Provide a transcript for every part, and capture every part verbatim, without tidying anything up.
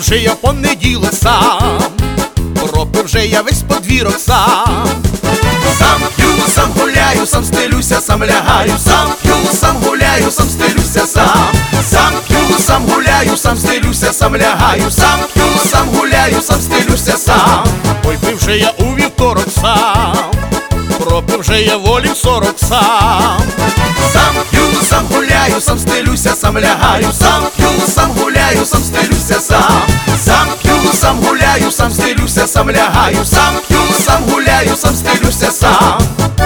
вже я в понеділок сам, пропив вже я весь подвірок сам. Сам п'ю, сам гуляю, сам стелюся, сам лягаю, сам п'ю, сам гуляю, сам стелюся сам. Сам п'ю, сам гуляю, сам стелюся, сам лягаю, сам п'ю, сам гуляю, сам стелюся сам. Ой, пив же я у вівторок сам, пропив же я волі сорок сам. Сам п'ю, сам гуляю, сам стелюся, сам лягаю, сам п'ю, сам гуляю, сам стелюся сам. Сам п'ю, сам гуляю, сам стелюся, сам лягаю, сам п'ю, сам гуляю, сам стелюся сам.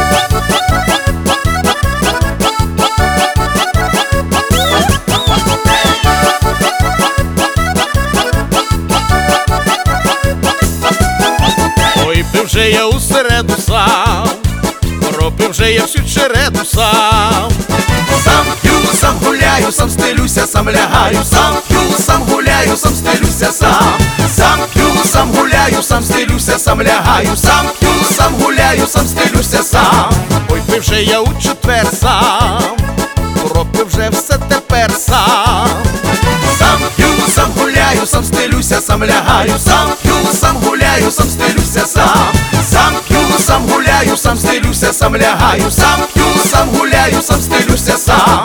Ой, пив же я у середу сам, пропив же я всю череду сам. Сам п'ю, сам гуляю, сам стелюся, сам лягаю, сам п'ю, сам гуляю, сам стелюся сам. Сам п'ю, сам гуляю, сам стелюся, сам лягаю, сам п'ю, сам гуляю, сам стелюся сам. Ой, пив же я у четвер сам, пропив вже все тепер сам. Сам п'ю, сам гуляю, сам стелюся, сам лягаю, сам п'ю, сам гуляю, сам стелюся сам. Сам п'ю, сам гуляю, сам стелюся, сам лягаю, сам п'ю, сам гуляю, сам стелюся сам.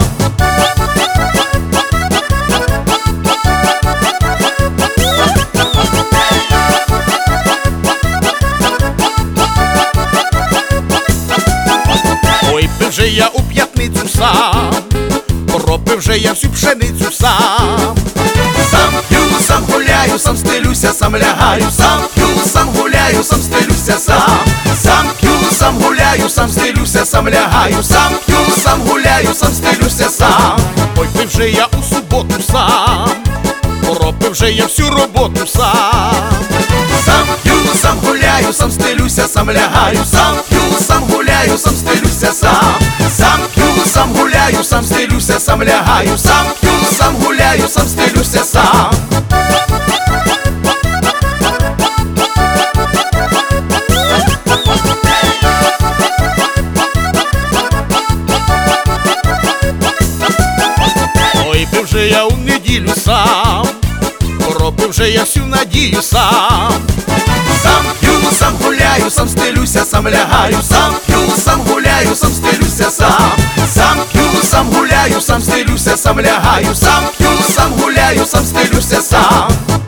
Ой, пив же я у п'ятницю сам, пропив же я всю пшеницю сам. Сам п'ю, сам гуляю, сам стелюся, сам лягаю, сам п'ю, сам гуляю, сам стелюся сам. Сам п'ю, сам гуляю, сам стелюся, сам лягаю, сам п'ю, сам гуляю, сам стелюся сам. Ой, пив же я у суботу сам, пропив же я всю роботу сам. Сам п'ю, сам гуляю, сам стелюся, сам лягаю, сам п'ю, сам гуляю, сам стелюся сам. Сам п'ю, сам гуляю, сам стелюся, сам лягаю, сам п'ю, сам гуляю, сам стелюся сам. Ой, пив же я у неділю сам, пропив же я всю надію сам. Сам п'ю, сам гуляю, сам стелюся, сам лягаю, сам п'ю, сам гуляю, сам стелюся сам. Сам п'ю, сам гуляю, сам стелюся, сам лягаю, сам п'ю, сам гуляю, сам стелюся сам.